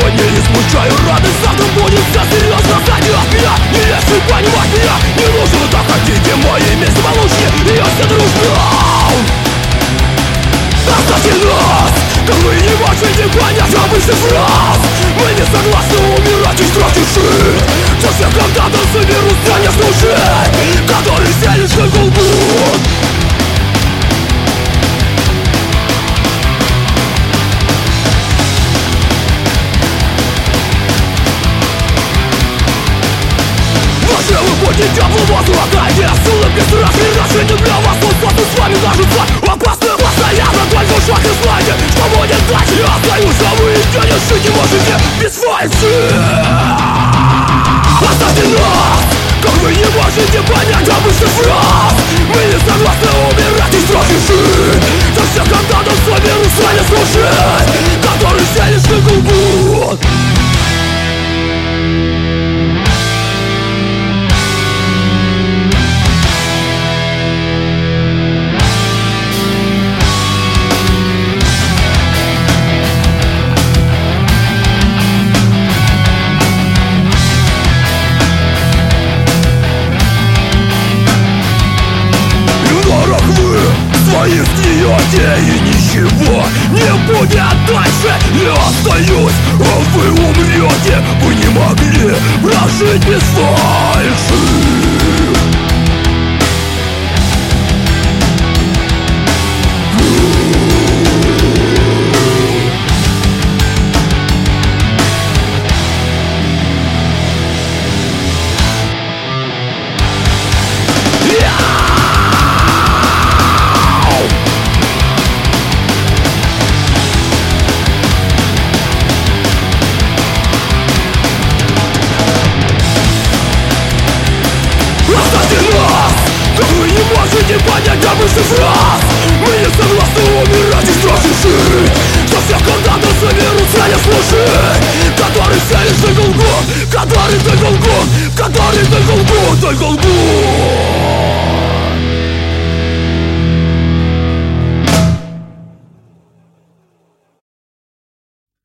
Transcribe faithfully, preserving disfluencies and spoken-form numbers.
не излучаю радость. Завтра будет все серьезно, сзади от меня. Не если понимать меня не нужно, так хотите мои вместе получше. И все дружно оставьте нас, как вы не можете понять обычных фраз. Мы не согласны умирать и страх тиши. За всех когда-то соберутся не слушай, которые селишь как лгут. Вы будете теплым воздуха, где с улыбкой страх и рождение для вас. Он просто с вами кажется опасным. Постоянно только шаг и знаете, что будет дальше. Я остаюсь, а вы идете, жить не можете без фальши. Оставьте нас, как вы не можете понять обычных фраз. Мы не согласны умирать и страх и жить. За всех когда-то соберутся не слушать, которые селишь как лгут. Свои сниете и ничего не будет дальше. Я остаюсь, а вы умрете. Вы не могли прожить без фальши. Можете понять обычных фраз. Мы не согласны умирать и страшно жить. За всех когда-то соберутся не слушать, которые селишь только лгут, которые только лгут, которые только лгут, только лгут.